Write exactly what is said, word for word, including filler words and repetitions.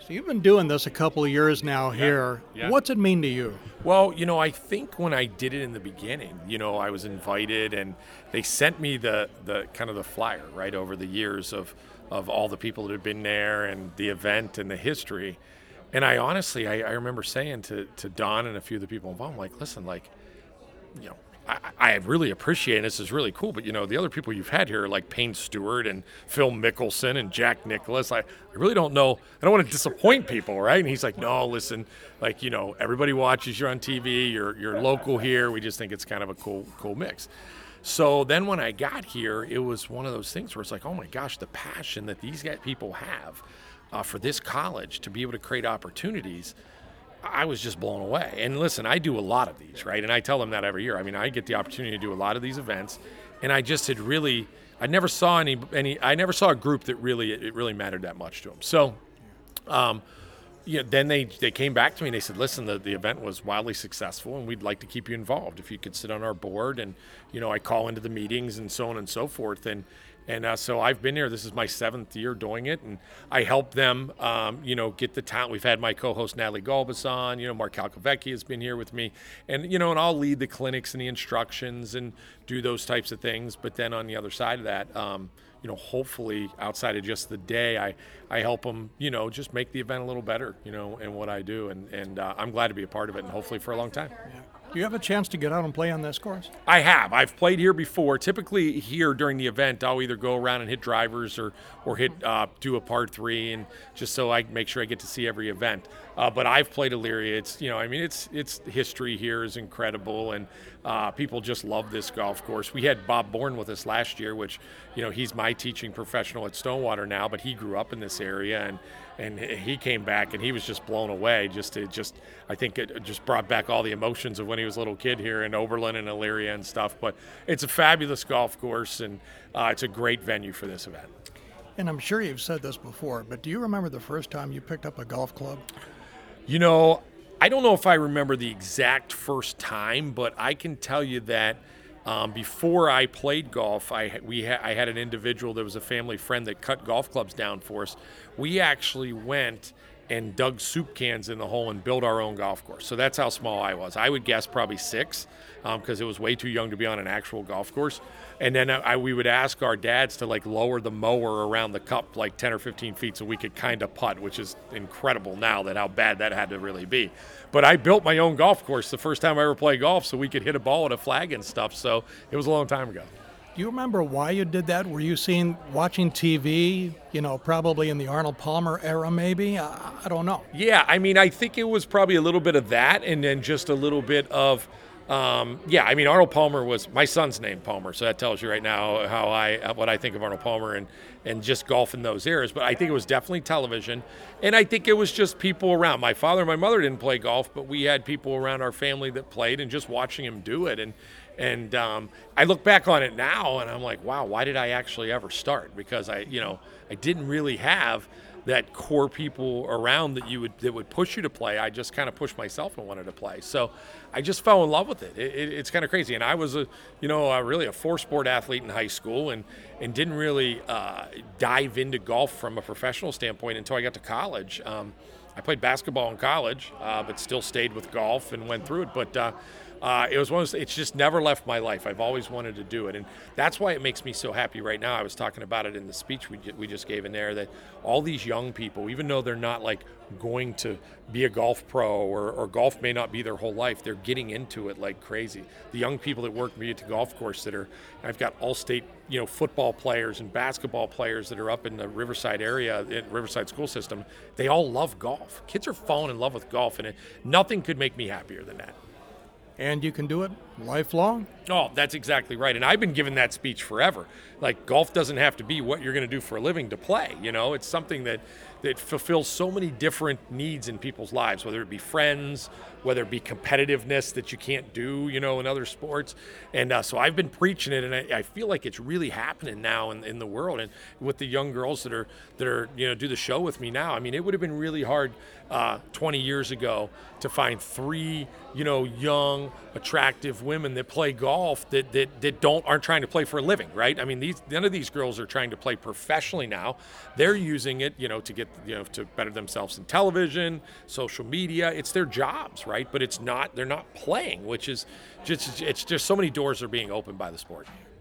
So you've been doing this a couple of years now here. yeah. What's it mean to you? Well, you know, I think when I did it in the beginning, you know, I was invited and they sent me the, the kind of the flyer, right, over the years of, of all the people that had been there and the event and the history. And I honestly, I, I remember saying to, to Don and a few of the people involved, I'm like, listen, like, you know, I, I really appreciate it. This is really cool. But, you know, the other people you've had here are like Payne Stewart and Phil Mickelson and Jack Nicklaus. I, I really don't know. I don't want to disappoint people, right? And he's like, no, listen, like, you know, everybody watches you on T V. You're, you're local here. We just think it's kind of a cool, cool mix. So then when I got here, it was one of those things where it's like, oh, my gosh, the passion that these guys, people have uh, for this college to be able to create opportunities. I was just blown away. And listen, I do a lot of these, right? And I tell them that every year. I mean, I get the opportunity to do a lot of these events, and I just had really, I never saw any, any, I never saw a group that really, it really mattered that much to them. So, um, you know, then they, they came back to me and they said, listen, the, the event was wildly successful and we'd like to keep you involved. If you could sit on our board, and, you know, I call into the meetings and so on and so forth. And, And uh, so I've been here. This is my seventh year doing it, and I help them, um, you know, get the talent. We've had my co-host Natalie Galbus on. You know, Mark Calcavecchi has been here with me, and you know, and I'll lead the clinics and the instructions and do those types of things. But then on the other side of that, um, you know, hopefully outside of just the day, I I help them, you know, just make the event a little better, you know, in what I do, and and uh, I'm glad to be a part of it, and hopefully for a long time. Yeah. Do you have a chance to get out and play on this course? I have. I've played here before. Typically here during the event, I'll either go around and hit drivers or or hit uh, do a par three, and just so I make sure I get to see every event. Uh, but I've played Elyria. It's you know, I mean, it's it's history here is incredible, and uh, people just love this golf course. We had Bob Bourne with us last year, which you know he's my teaching professional at Stonewater now, but he grew up in this area, and and he came back and he was just blown away. Just to just I think it just brought back all the emotions of when he was a little kid here in Oberlin and Elyria and stuff. But it's a fabulous golf course, and uh, it's a great venue for this event. And I'm sure you've said this before, but do you remember the first time you picked up a golf club? You know, I don't know if I remember the exact first time, but I can tell you that um, before I played golf, I we ha- I had an individual that was a family friend that cut golf clubs down for us. We actually went and dug soup cans in the hole and built our own golf course. So that's how small I was. I would guess probably six, because um, it was way too young to be on an actual golf course. And then I, we would ask our dads to like lower the mower around the cup like ten or fifteen feet so we could kind of putt, which is incredible now that how bad that had to really be. But I built my own golf course the first time I ever played golf so we could hit a ball at a flag and stuff. So it was a long time ago. Do you remember why you did that? Were you seeing, watching T V, you know, probably in the Arnold Palmer era maybe? I, I don't know. Yeah, I mean, I think it was probably a little bit of that, and then just a little bit of, um, yeah, I mean, Arnold Palmer was, my son's name Palmer, so that tells you right now how I, what I think of Arnold Palmer and, and just golf in those eras. But I think it was definitely television, and I think it was just people around. My father and my mother didn't play golf, but we had people around our family that played, and just watching him do it. And And um, I look back on it now, and I'm like, wow, why did I actually ever start? Because I, you know, I didn't really have that core people around that you would that would push you to play. I just kind of pushed myself and wanted to play. So I just fell in love with it. it, it it's kind of crazy. And I was a, you know, a, really a four-sport athlete in high school, and and didn't really uh, dive into golf from a professional standpoint until I got to college. Um, I played basketball in college, uh, but still stayed with golf and went through it. But uh, uh, it was one of those, it's just never left my life. I've always wanted to do it. And that's why it makes me so happy right now. I was talking about it in the speech we, we just gave in there, that all these young people, even though they're not like going to be a golf pro, or, or golf may not be their whole life, they're getting into it like crazy. The young people that work me at the golf course that are, I've got all-state, you know, football players and basketball players that are up in the Riverside area, in Riverside school system. They all love golf. Kids are falling in love with golf, and it, nothing could make me happier than that. And you can do it lifelong? Oh, that's exactly right. And I've been giving that speech forever. Like, golf doesn't have to be what you're going to do for a living to play. You know, it's something that, that fulfills so many different needs in people's lives, whether it be friends, whether it be competitiveness that you can't do, you know, in other sports. And uh, so I've been preaching it, and I, I feel like it's really happening now in, in the world. And with the young girls that are, that are, you know, do the show with me now, I mean, it would have been really hard uh, twenty years ago to find three, you know, young, attractive women that play golf that, that that don't aren't trying to play for a living, right? I mean, these none of these girls are trying to play professionally now. They're using it, you know, to get you know to better themselves in television, social media. It's their jobs, right? But it's not they're not playing, which is just it's just so many doors are being opened by the sport.